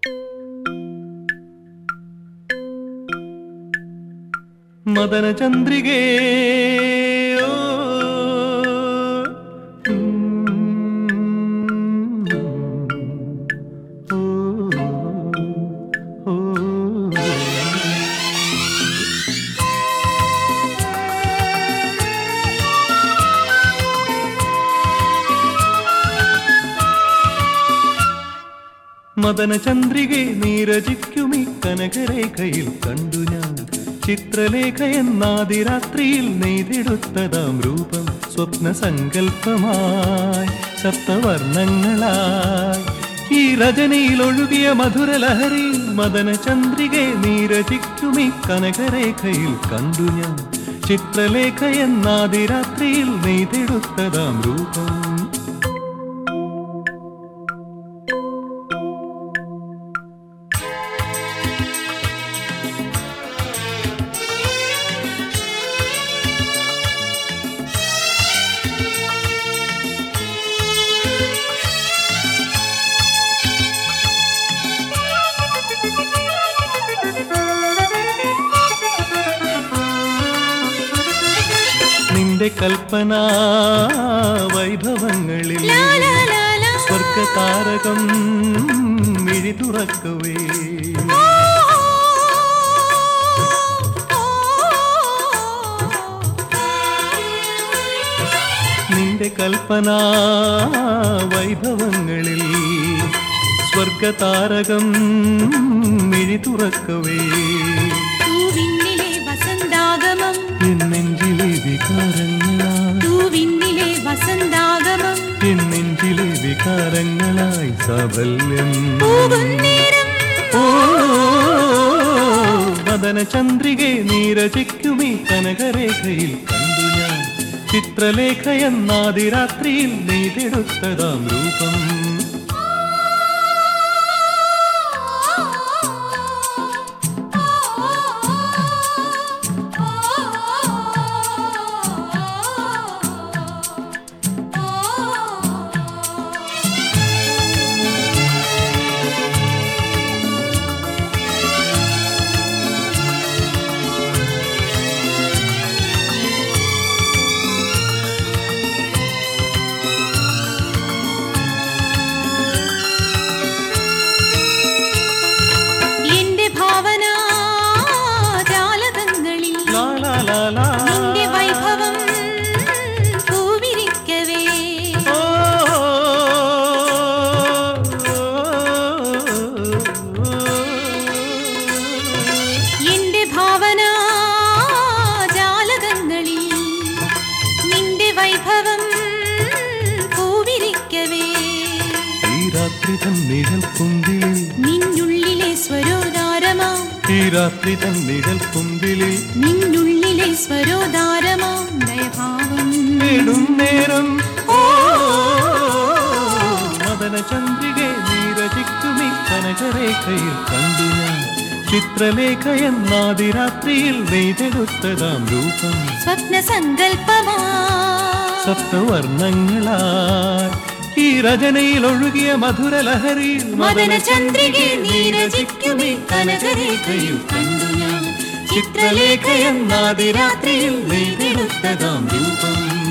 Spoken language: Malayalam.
മദന ചന്ദ്രികേ മദന ചന്ദ്രികെ നീരജിക്കുമീ കനകരേഖയിൽ കണ്ടു ഞാൻ ചിത്രലേഖ എന്നാദിരാത്രിയിൽ നെയ്തെടുത്തതാം രൂപം സ്വപ്ന സങ്കല്പമായി സപ്തവർണ്ണങ്ങളായി ഈ രജനിയിൽ ഒഴുകിയ മധുരലഹരി മദന ചന്ദ്രികെ നീരജിക്കുമീ കനകരേഖയിൽ കണ്ടു ഞാൻ ചിത്രലേഖ എന്നാദിരാത്രിയിൽ നെയ്തെടുത്തതാം രൂപം. നിന്റെ കൽപ്പന വൈഭവങ്ങളിൽ സ്വർഗതാരകം മിഴി തുറക്കവേ നിന്റെ കൽപ്പന വൈഭവങ്ങളിൽ സ്വർഗതാരകം മിഴി തുറക്കവേ നെഞ്ചിലെ വികാരങ്ങളായി സാഫല്യം മദന ചന്ദ്രികെ നീരജിക്കുമീ കനകരേഖയിൽ കണ്ടു ഞാൻ ചിത്രലേഖ എന്നാദിരാത്രിയിൽ നെയ്തെടുത്തതാം രൂപം. നിന്റെ വൈഭവം പൂവിരിക്കവേ എന്റെ ഭാവന ജാലകങ്ങളിൽ നിന്റെ വൈഭവം പൂവിരിക്കവേ ഈ രാത്രി തന്നിഴൽ കുമ്പിളിൽ നിന്നുള്ളിലെ സ്വരോദാരമാ ഈ രാത്രി തന്നിഴൽ കുമ്പിളിൽ നിന്നുള്ളിലെ സ്വരോദാരമാം ദയഭാവം നേടും നേരം മദന ചന്ദ്രികെ നീരജിക്കുമീ കനകരേഖയിൽ കണ്ടു ഞാൻ ചിത്രലേഖ എന്നാദിരാത്രിയിൽ നെയ്തെടുത്തതാം രൂപം സ്വപ്ന സങ്കല്പമാ സപ്തവർണ്ണങ്ങളായി ഈ രചനയിൽ ഒഴുകിയ മധുരലഹരി മദന ചന്ദ്രികെ നീരജിക്കുമീ കനകരേഖയിൽ കണ്ടു ഞാൻ ചിത്രലേഖ എന്നാദിരാത്രിയിൽ നെയ്തെടുത്തതാം രൂപം.